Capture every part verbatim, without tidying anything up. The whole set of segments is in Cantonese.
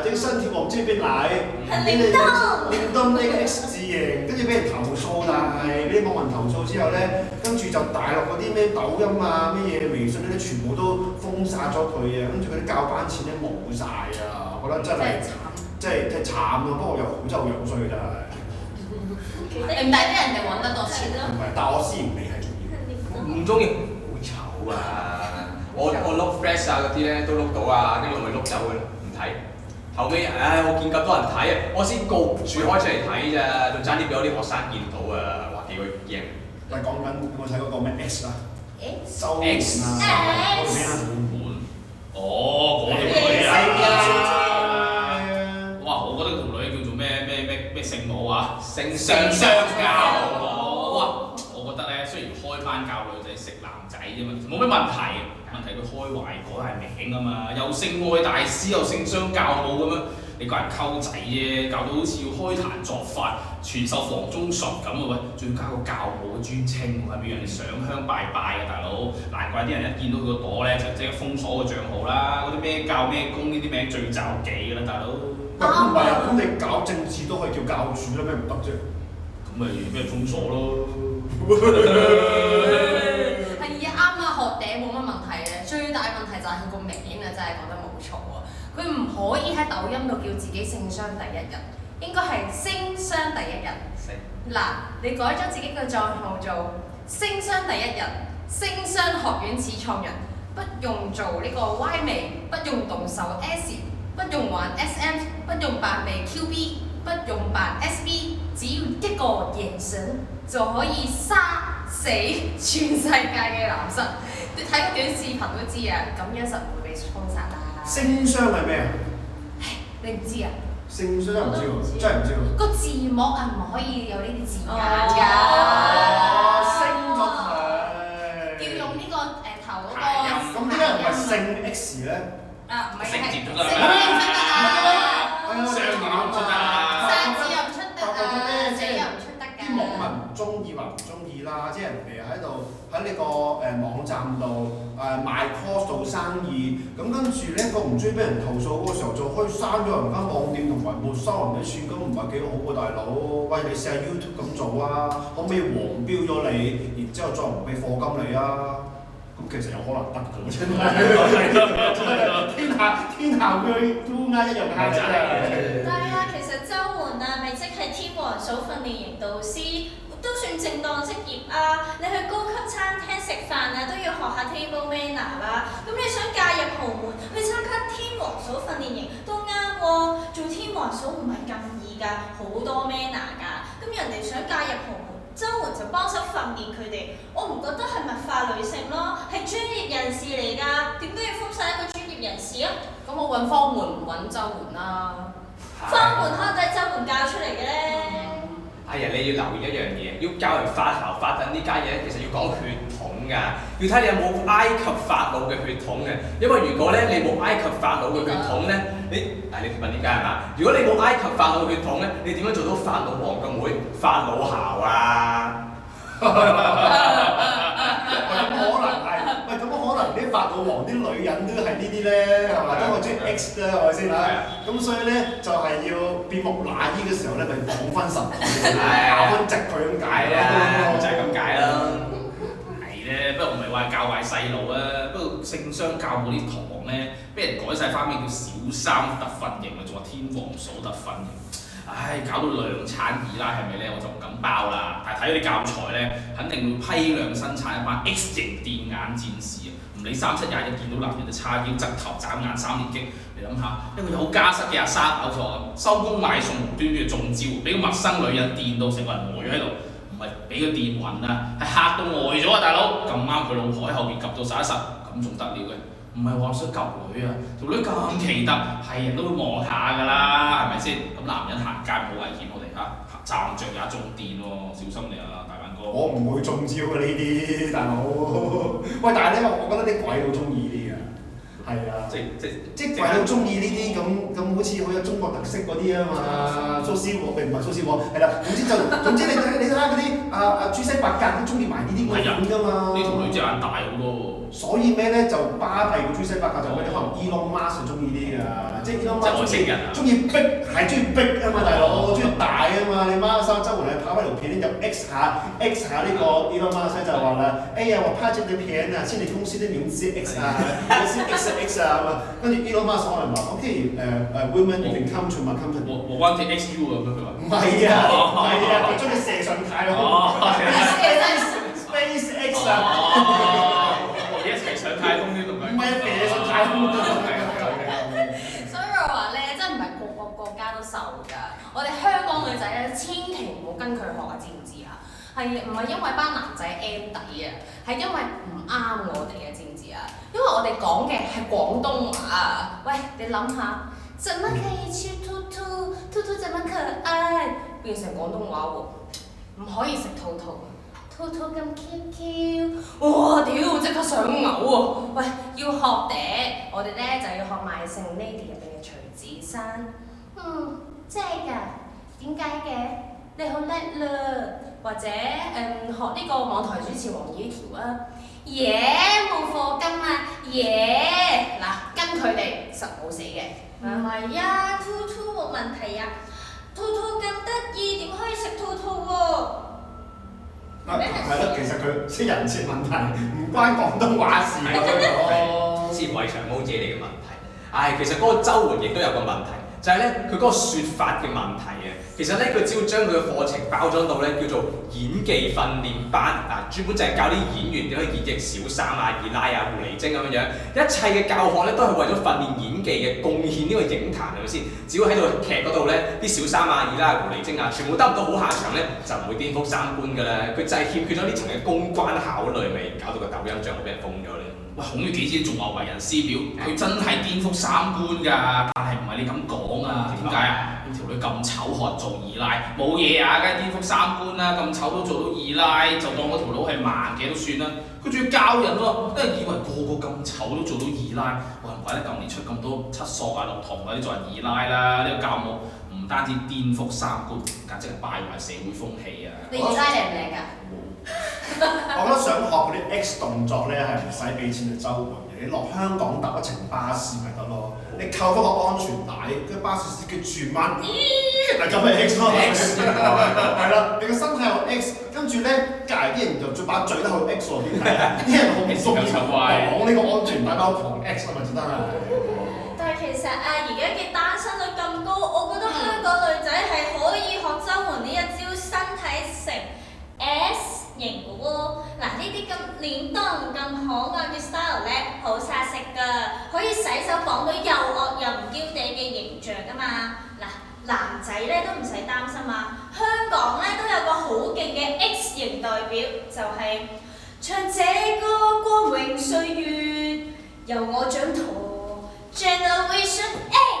這個身體我唔知邊嚟， 鈴鐺， 鈴鐺呢個 X 字形，跟住俾人投訴，但係俾啲網民投訴之後咧，跟住就大陸嗰啲咩抖音啊、咩嘢微信嗰啲全部都封殺咗佢啊，跟住嗰啲教班錢咧冇晒啊，我覺得真係真係真係慘啊！不過又好真係好樣衰真係。 唔大啲人哋揾得多錢咯。 唔係，但我私營你係重要。 唔中意好醜啊！我我碌 Flash 啊嗰啲咧都碌到啊，跟住我咪碌走佢咯，唔睇。後尾唉，我見咁多人睇啊，我先焗住開出嚟睇咋，仲爭啲俾我啲學生見到啊，話幾個驚。 但係講緊有冇睇嗰個咩 X 啊？收 X 啊！嗰條咩啊？ 哦，嗰條女啊！哇，我覺得條女叫做咩咩咩咩聖母啊， 性性相相教交。 哇！我覺得咧，雖然開班教女仔食男仔啫嘛，冇咩問題。問題佢開壞改係名啊嘛，又性愛大師又性相教母咁樣，你個人溝仔啫，搞到好似要開壇作法，傳授房中術咁啊喂，仲要加個教母嘅專稱，係咪要人哋上香拜拜啊大佬？難怪啲人一見到佢個朵咧就即刻封鎖個帳號啦，嗰啲咩教咩公呢啲名最就忌㗎啦大佬。 唔係啊，咁你搞政治都可以叫教主啦，咩唔得啫？ 咁咪俾人封鎖咯。 係啊，啱啊，學頂冇乜問題嘅，最大問題就係佢個名啊，真係講得冇錯啊！佢唔可以喺抖音度叫自己性商第一人，應該係星商第一人。嗱，你改咗自己嘅帳號做星商第一人，星商學院始創人，不用做呢個歪眉，不用動手 S， 不用玩 S M， 不用扮味 Q B， 不用扮 S B， 只要一個眼神就可以殺死全世界嘅男生。你睇個短視頻都知啊，咁樣實唔會被封殺啦。 星商係咩啊？ 你唔知啊？ 星商唔知喎，真係唔知喎。 個字幕啊唔可以有呢啲字眼哦， 㗎。 升咗佢。 要用呢個誒頭嗰個。 咁點解唔係姓 X 咧？ 啊，唔係係姓字都得姓唔出得啊！ 雙字都唔出得啊！ 生字又唔出得啊，死又唔出得㗎。 啲網民唔中意話唔中意啦，即係人哋喺度喺呢個誒網站度誒賣 course 做生意，咁跟住咧個唔中意俾人投訴嗰個時候，就可以刪咗人間網店同埋沒收人哋錢，咁唔係幾好喎，大佬。喂，你試下 YouTube 咁做啊，可唔可以黃標咗你，然之後再唔俾課金你啊？咁其實有可能得㗎喎，真係天下天下烏鴉一樣蝦仔但係啊，其實周媛啊，咪即係天王嫂訓練營導師，都算正當職業啊！你去高級餐廳食飯啊，都要學下 table manner 啦。咁你想嫁入豪門，去參加天王嫂訓練營都啱喎。做天王嫂唔係咁易㗎，好多 manner 㗎。咁人哋想嫁入豪門，周媛就幫手訓練佢哋。我唔覺得係物化女性咯，係專業人士嚟㗎，點都要封殺一個專業人士啊！ 咁我揾方門唔揾周媛啦。 方門可能都係周媛教出嚟嘅咧。 哎呀，你要留意一樣嘢，要教人發姣發奮呢家嘢咧，其實要講血統㗎，要睇你有冇埃及法老嘅血統嘅。因為如果咧你冇埃及法老嘅血統咧，你嗱你問點解係嘛？如果你冇埃及法老血統咧，你點樣做到法老王嘅妹法老姣啊？ 咁可能係，喂咁可能啲法老王啲女人都係呢啲咧，係嘛？都我中意 X 啦，係咪先嚇？咁所以咧就係要變木乃伊嘅時候咧，咪綁翻實佢，咬翻直佢咁解係啊， 咯， 就係咁解啦。 係咧，不過唔係話教壞細路啊，不過性商教嗰啲堂咧，俾人改晒花名叫小三特訓營啊，仲話天王嫂特訓營。唉，搞到量產二奶係咪咧？我就唔敢包啦。但係睇嗰啲教材咧，肯定會批量生產一班 X 型電眼戰士啊！唔理三七廿一，見到男人就叉腰、側頭、眨眼、三連擊。你諗下，一個有家室嘅阿生搞錯，收工買餸無端端中招，俾個陌生女人電到成個人呆咗喺度，唔係俾個電暈啊，係嚇到呆咗啊！大佬咁啱佢老婆喺後邊及到實一實，咁仲得了嘅？唔係話想及女啊，條女咁奇特，係人都會望下㗎啦，係咪先？咁男人行街好危險，我哋嚇站着也中電喎，小心你啊，大笨哥。 我唔會中招嘅呢啲，大佬。喂，但係咧，我覺得啲鬼佬中意呢啲㗎。 係啊， 即即即係鬼佬中意呢啲咁咁好似好有中國特色嗰啲啊嘛，蘇絲黃並唔係蘇絲黃，係啦，總之就總之你睇你睇下嗰啲啊啊朱西伯格都中意埋呢啲鬼片㗎嘛。 呢條女隻眼大好多喎。 所以咩咧就巴閉個朱西伯格就咩可能 Elon Musk 中意啲㗎，即係 Elon Musk 中意中意逼係中意逼啊嘛大佬，中意大啊嘛，你孖生周圍係跑翻條片咧就 X 下 X 下呢個 Elon Musk 就話啦，哎呀我拍這條片啊，先你公司啲名字 X 啊，先 X X 啊咁啊，跟住 Elon Musk 可能話 OK 誒誒 women you can come to my company。 我我揾啲 X U 啊咁佢話。 唔係啊，唔係啊，佢將你射上太空。Space X 啊！ 一齊上太空呢度唔係射上太空。 所以我話咧，真係唔係個個國家都受㗎。我哋香港女仔咧，千祈唔好跟佢學啊，知唔知啊？係唔係因為班男仔 M 底啊？係因為唔啱我哋嘅，知唔知啊？因為我哋講嘅係廣東話啊！喂，你諗下，怎麼可以吃兔兔？兔兔怎麼可愛？變成廣東話喎，唔可以食兔兔。兔兔咁 Q Q， 哇屌！即刻想嘔喎！喂，要學嗲，我哋咧就要學賣剩 Lady 入邊嘅徐子珊。嗯，真係㗎？點解嘅？你好叻啦！或者誒、嗯、學呢個網台主持黃雨喬啊，耶冇課金啊，耶嗱跟佢哋實冇死嘅。 唔係啊，兔兔冇問題啊，兔兔咁得意，點可以食兔兔喎？ 係咯，其實佢識人設問題，唔關廣東話事㗎咯。 似圍牆毛姐嚟嘅問題。唉，其實嗰個周援亦都有個問題，就係咧佢嗰個説法嘅問題啊。其實咧佢只要將佢嘅課程包裝到咧叫做演技訓練班，嗱專門就係教啲演員點去演繹小三啊、二奶啊、狐狸精咁樣樣。一切嘅教學咧都係為咗訓練演技嘅，貢獻呢個影壇係咪先？只要喺度劇嗰度咧，啲小三啊、二奶啊、狐狸精啊，全部得唔到好下場咧，就唔會顛覆三觀㗎啦。佢就係欠缺咗呢層嘅公關考慮，咪搞到個抖音帳號俾人封咗咧。 喂，孔乙己之仲話為人師表，佢真係顛覆三觀㗎，但係唔係你咁講啊？點解啊？條女咁醜學做二奶，冇嘢啊，梗係顛覆三觀啦！咁醜都做到二奶，就當嗰條佬係盲嘅都算啦。佢仲要教人喎，因為以為個個咁醜都做到二奶，哇唔怪得近年出咁多七索啊、六堂嗰啲做人二奶啦！呢個教母唔單止顛覆三觀，簡直係敗壞社會風氣啊！ 你二奶靚唔靚㗎？ 我覺得想學嗰啲 X 動作咧係唔使俾錢去周援嘅，你落香港搭一程巴士咪得咯，你扣翻個安全帶，跟巴士司機轉彎，咦，嗱咁咪 X 咯，係啦，你個身體有 X，跟住咧隔離啲人就再把嘴都好 X 喎，點解啊？啲人好唔中意講呢個安全帶包狂 X 啊嘛，真係。 但係其實啊，而家嘅單身率咁高，我覺得香港女仔係可以學周援呢一招，身體成 S 型嘅喎。嗱，呢啲咁臉當咁可愛嘅 style 咧，好殺食㗎，可以洗手綁到又惡又唔嬌嗲嘅形象㗎嘛。嗱，男仔咧都唔使擔心啊，香港咧都有個好勁嘅 X 型代表，就係、是、唱這個光榮歲月，由我掌舵 Generation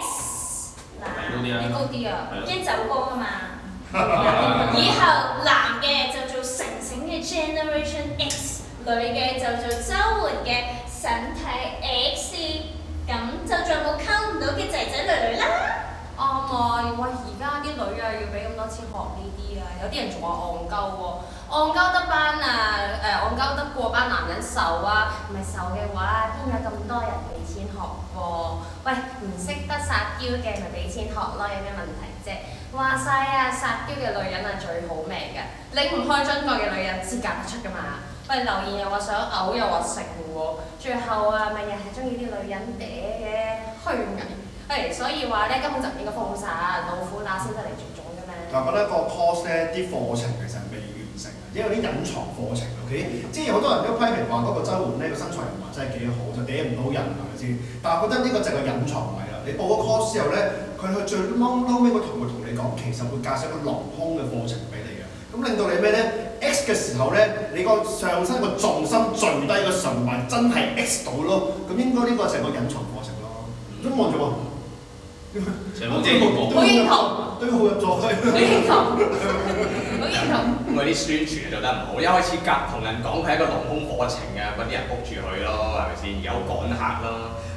X。嗱， 你高啲啊！ 驚走光啊嘛。以後男嘅就做成成嘅 Generation X， 女嘅就做周援嘅身體 X， 咁就再冇溝唔到嘅仔仔女女啦。 啱啊！喂，而家啲女啊要俾咁多錢學呢啲啊，有啲人仲話戇鳩喎，戇鳩得班啊誒戇鳩得過班男人受啊，唔係受嘅話邊有咁多人俾錢學喎？喂，唔識得撒嬌嘅咪俾錢學咯，有咩問題啫？話晒啊，撒嬌嘅女人係最好味㗎，拎唔開樽蓋嘅女人先嫁得出㗎嘛。喂，留言又話想嘔又話食喎，最後啊咪又係中意啲女人嗲嘅虛偽。係，所以話咧根本就唔應該封殺，老虎乸先得嚟絕種㗎嘛。 我覺得個 course 咧啲課程其實未完成，因為有啲隱藏課程 ，OK， 即係好多人都批評話嗰個周援咧個身材唔係真係幾好，就嗲唔到人係咪先？但係我覺得呢個就係個隱藏位啦。你報個 course 之後咧，佢去最撈撈尾個同學同你講，其實會介紹一個隆胸嘅課程俾你嘅，咁令到你咩咧 ？X 嘅時候咧，你個上身個重心墜低個唇環真係 X 到咯，咁應該呢個就係個隱藏課程咯。咁望住喎。 成冇遮掩過， 好認同， 對號入座去。 好認同，好認同。 咁嗰啲宣傳做得唔好，一開始夾同人講佢係一個隆胸課程啊，嗰啲人谷住佢咯，係咪先？有趕客咯。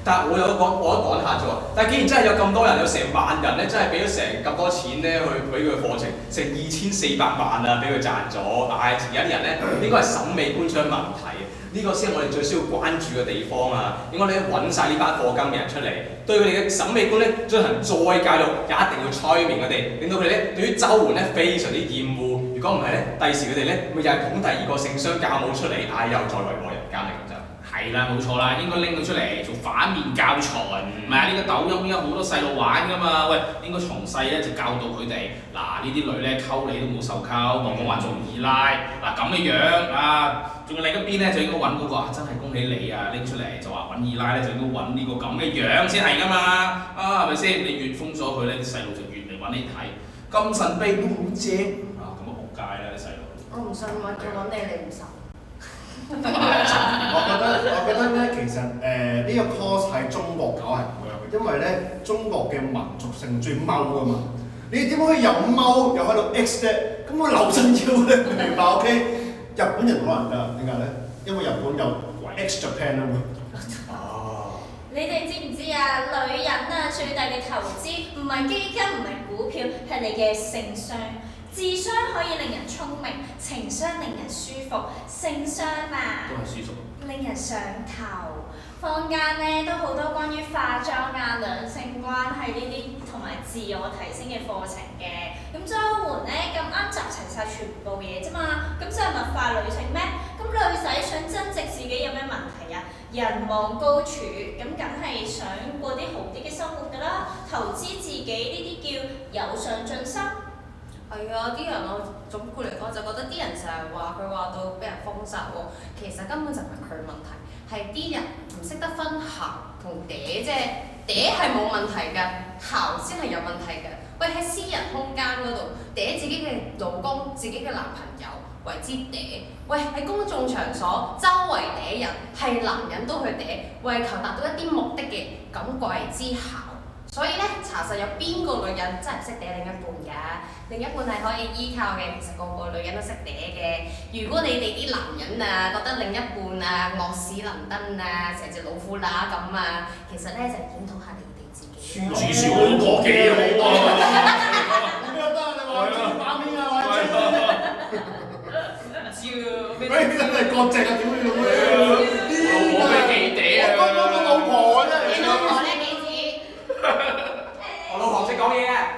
但係我有講，我都講下啫喎。但係既然真係有咁多人，有成萬人咧，真係俾咗成咁多錢咧去俾佢課程，成二千四百萬啊，俾佢賺咗。但係而家啲人咧，應該係審美觀出咗問題。呢個先係我哋最需要關注嘅地方啊！應該咧揾晒呢班課金嘅人出嚟，對佢哋嘅審美觀咧進行再教育，也一定要催眠佢哋，令到佢哋咧對於周援咧非常之厭惡。如果唔係咧，第時佢哋咧咪又係捧第二個性商教母出嚟，唉又再為禍人間嚟咁就。 係啦，冇錯啦，應該拎佢出嚟做反面教材，唔係啊！呢個抖音依家好多細路玩㗎嘛，喂，應該從細咧就教導佢哋，嗱呢啲女咧溝你都冇受溝，莫講話做二奶，嗱咁嘅樣啊，仲有另一邊咧就應該揾嗰個啊，真係恭喜你啊，拎出嚟就話揾二奶咧就應該揾呢個咁嘅樣先係㗎嘛，啊係咪先？你越封鎖佢咧，啲細路就越嚟揾你睇，咁神秘都好正啊，咁啊仆街啦啲細路。 我唔信揾佢揾你，你唔受。 我覺得我覺得咧，其實誒呢、呃這個 course 喺中國搞係唔 work 嘅，因為咧中國嘅民族性最踎㗎嘛。你點可以又踎又喺度 X 啫？咁我扭親腰咧，明白 ？OK？日本人可能得，點解咧？因為日本有 X Japan 啊嘛。哦。 你哋知唔知啊？女人啊最大嘅投資唔係基金，唔係股票，係你嘅性商。智商可以令人聰明，情商令人舒服，性商啊， 都係舒服， 令人上頭。坊間咧都好多關於化妝啊、兩性關係呢啲同埋自我提升嘅課程嘅。咁周援咧咁啱集齊晒全部嘢啫嘛，咁就係物化女性咩？咁女仔想增值自己有咩問題啊？人望高處，咁梗係想過啲好啲嘅生活㗎啦。投資自己呢啲叫有上進心。 係啊，啲人我總括嚟講就覺得啲人成日話佢話到俾人封殺喎，其實根本就唔係佢問題，係啲人唔識得分姣同嗲啫，嗲係冇問題㗎，姣先係有問題㗎。喂，喺私人空間嗰度嗲自己嘅老公、自己嘅男朋友為之嗲，喂喺公眾場所周圍嗲人，係男人都去嗲，為求達到一啲目的嘅，咁貴之姣。所以咧，查實有邊個女人真係唔識嗲另一半㗎？另一半係可以依靠嘅，其實個個女人都識嗲嘅。如果你哋啲男人啊覺得另一半啊惡死能登啊，成隻老虎乸咁啊，其實咧就檢討下你哋自己。 至少好過幾好啊！ 咁又得你話做把面啊，或者唔知喎， 喂真係割席啊，點會咁樣？ 老婆俾幾嗲啊！ 我講個老婆啊，真係。 你老婆咧幾子？ 我老婆識講嘢嘅。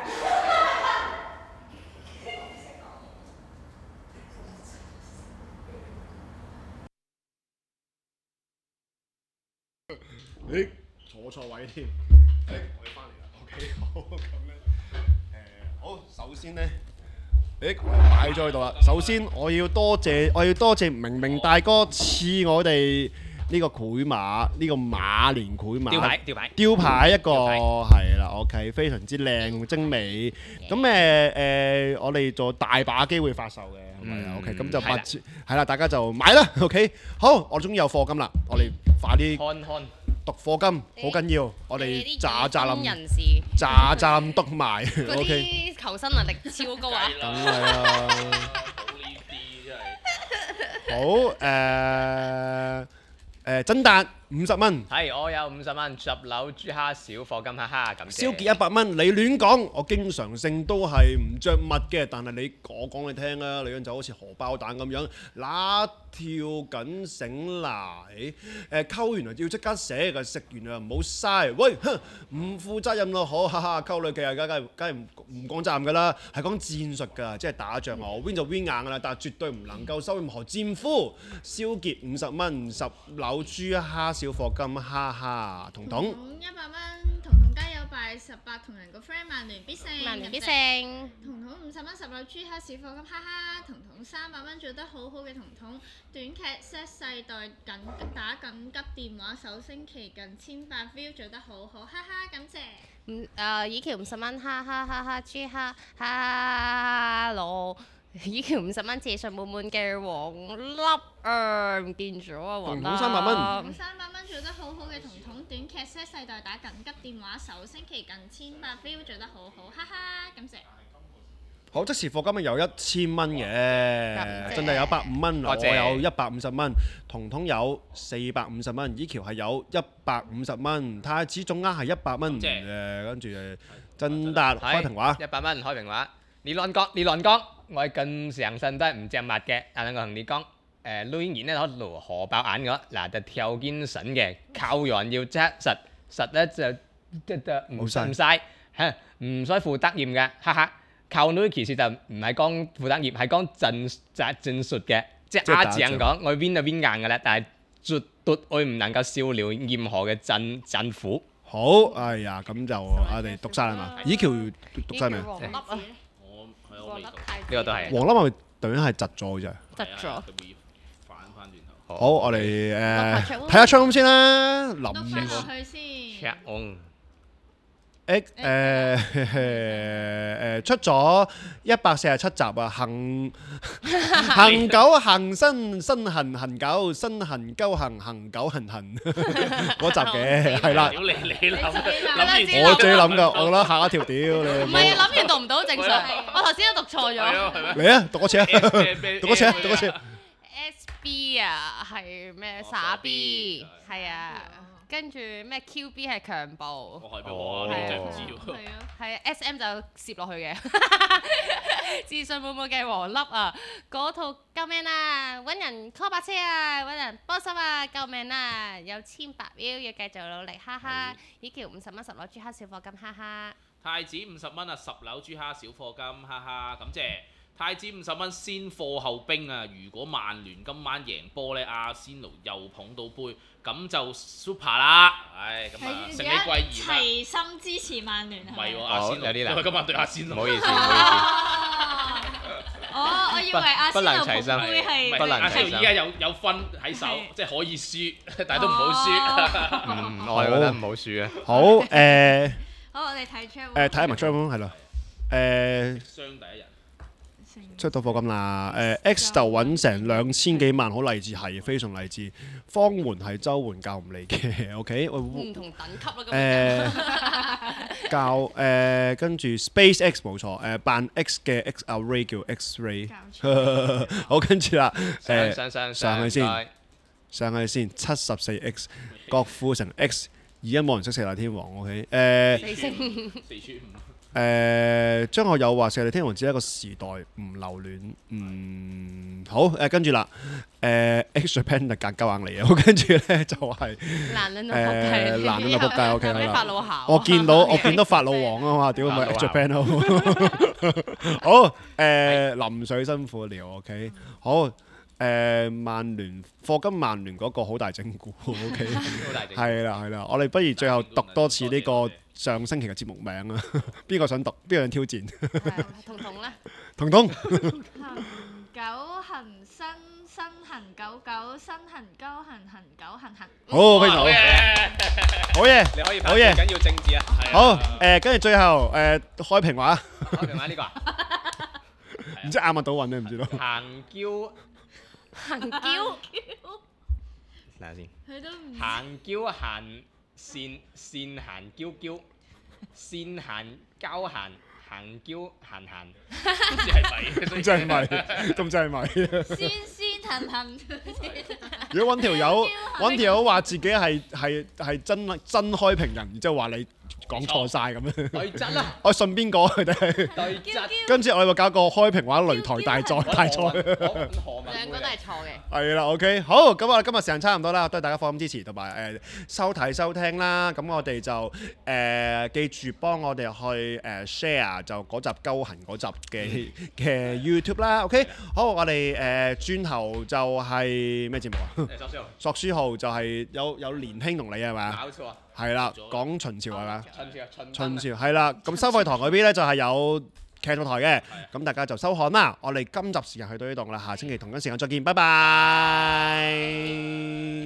誒坐錯位添，誒我哋翻嚟啦 ，OK 好咁咧，誒好首先咧，誒擺咗喺度啦。首先我要多謝我要多謝明明大哥賜我哋呢個繪馬呢個馬年繪馬吊牌吊牌雕牌一個吊牌係啦 ，OK 非常之靚精美。咁誒誒我哋做大把機會發售嘅，係咪啊？OK 咁就八折係啦，大家就買啦 ，OK 好，我終於有課金啦，我哋快啲。 看看讀課金好緊要，我哋扎扎冧人士扎扎冧篤埋嗰 ，OK。 啲求生能力超高啊！ 梗係啦， 好呢啲真係。 好誒誒，曾達五十蚊， 係我有五十蚊十樓豬蝦小課金，哈哈，感謝。 蕭傑一百蚊，你亂講，我經常性都係唔着襪嘅，但係你我講你聽啦，女人就好似荷包蛋咁樣，嗱跳緊繩嚟，誒溝完啊要即刻寫嘅，食完啊唔好嘥，喂哼唔負責任咯，好哈哈，溝女嘅梗係梗係唔唔講責任㗎啦，係講戰術㗎，即係打仗啊，我 win 就 win 硬㗎啦，但係絕對唔能夠收任何戰俘。蕭傑五十蚊，十樓豬蝦小課金，哈哈，彤彤。 一百蚊，彤彤加油拜十八，同人個 friend 萬年必勝， 萬年必勝， 彤彤五十蚊，十樓豬蝦小課金，哈哈，彤彤三百蚊做得好好嘅彤彤，短劇 set 世代緊打緊急電話，首星期近千百 view 做得好好，哈哈，感謝。 嗯誒，以橋五十蚊，哈哈哈哈，豬蝦哈羅，以橋五十蚊，自信滿滿嘅黃粒啊，唔見咗啊，黃粒。 彤彤三百蚊彤三百蚊做得好好嘅彤彤，短劇 set 世代打緊急電話，首星期近千百 view 做得好好，哈哈，感謝。 好，即時課金有一千蚊嘅，真係有百五蚊，我有一百五十蚊，彤彤有四百五十蚊，依橋係有一百五十蚊，太子總額係一百蚊，誒跟住誒真達開平話， 一百蚊開平話。你亂講，你亂講，我咁上身都係唔隻襪嘅，但係我同你講，誒女兒咧攞攞荷包眼嘅，嗱就條件筍嘅，靠人要紮實，實咧就即就唔唔晒嚇，唔使負責任嘅，哈哈。靠女其實就唔係講負責任，係講正責正術嘅，即係阿鄭講，我 win 就 win 硬嘅啦，但係絕對我唔能夠笑料任何嘅政政府。 好，哎呀，咁就我哋讀晒係嘛？依橋讀晒未？ 黃粒啊！ 我係我未讀。 呢個都係。 黃粒係咪對面係窒咗嘅啫？ 窒咗。 佢會反翻轉頭。 好，我哋誒睇下 channel 先啦，林碌翻落去先。 check on。 誒誒誒出咗一百四十七集啊，行行狗行身身痕痕狗身痕鳩行行狗痕痕嗰集嘅係啦。 屌你你諗諗完我自己諗㗎，我覺得下一條屌你。 唔係啊，諗完讀唔到正常，我頭先都讀錯咗。 嚟啊，讀多次啊，讀多次啊，讀多次。 S B 啊，係咩傻 B？係啊。跟住咩 Q B 係強暴， 我係俾我，你真係唔知喎。 係啊， 係 S M 就攝落去嘅。自信滿滿嘅黃粒啊，嗰套救命啊！揾人 call 白車啊！揾人幫手啊！救命啊！有千百秒要繼續努力，哈哈！依橋五十蚊十攞朱黑小課金，哈哈！ 太子五十蚊啊，十樓朱蝦小課金，哈哈！感謝太子五十蚊先貨後兵啊！如果曼聯今晚贏波呢，阿仙奴又捧到杯，咁就 super 啦！唉，咁啊，承你貴言啦！ 齊心支持曼聯唔係喎，阿仙奴， 有啲難。 因為今晚對阿仙奴。 唔好意思，唔好意思。 哦，我以為阿仙奴捧杯係不能阿仙奴依家有有分喺手，即係可以輸，但係都唔好輸。 嗯，我係覺得唔好輸啊。 好誒。 好，我哋睇 channel。 誒睇埋 channel 係咯。誒。 雙第一人。 出到課金啦！誒 X 就揾成兩千幾萬，好勵志係，非常勵志。方門係周援教唔嚟嘅 ，OK？ 唔同等級啦咁。誒教誒跟住 SpaceX 冇錯，誒扮 X 嘅 X array 叫 X-ray。好，跟住啦，誒上上上去先，上去先，七十四 X， 郭富城 X， 而家冇人識四大天王 ，OK？ 誒四星四串五。 誒張學友話四大天王只係一個時代，唔留戀。嗯，好誒，跟住啦，誒 X Japan 就夾鳩硬嚟啊！跟住咧就係難撚到仆街， 誒難撚到仆街 OK 啦。 法老校， 我見到我見到法老王啊嘛，屌咪 X Japan 咯。好誒，淋水辛苦了 OK。好誒，曼聯課金曼聯嗰個好大整蠱 OK。係啦係啦，我哋不如最後讀多次呢個上星期嘅節目名啊！邊個想讀？邊個想挑戰？ 彤彤啦。 彤彤。 行九行新新行九九新行鳩行行九行行。 好，非常好。好嘢。 你可以好嘢。 緊要政治啊。 好誒，跟住最後誒開平話。 開平話呢個啊？ 唔知啱唔啱到運咧？唔知道。 行嬌。 行嬌。 睇下先。 佢都唔。 行嬌行。線線行嬌嬌，線行交行行嬌行行， 都知係咪？ 都真係咪？都真係咪？ 先先騰騰。 如果揾條友揾條友話自己係係係真真開平人，然之後話你講錯晒咁樣。 對質啊！ 我信邊個佢哋？ 對質。 跟住我哋會搞個開平話擂台大賽大賽。 兩個都係錯嘅。 係啦 ，OK，好，咁我哋今日時間差唔多啦，多謝大家課金支持同埋誒收睇收聽啦。咁我哋就誒、呃、記住幫我哋去誒 share 就嗰集鳩痕嗰集嘅嘅 YouTube 啦。OK，好，我哋誒轉頭就係咩節目啊？索書號就係有有年輕同你係咪？ 搞錯啊！ 係啦，講秦朝係咪？ 秦朝啊， 秦朝係啦。咁收費堂嗰邊咧就係有劇套台嘅，咁大家就收看啦。我哋今集時間去到呢度啦，下星期同一時間再見，拜拜。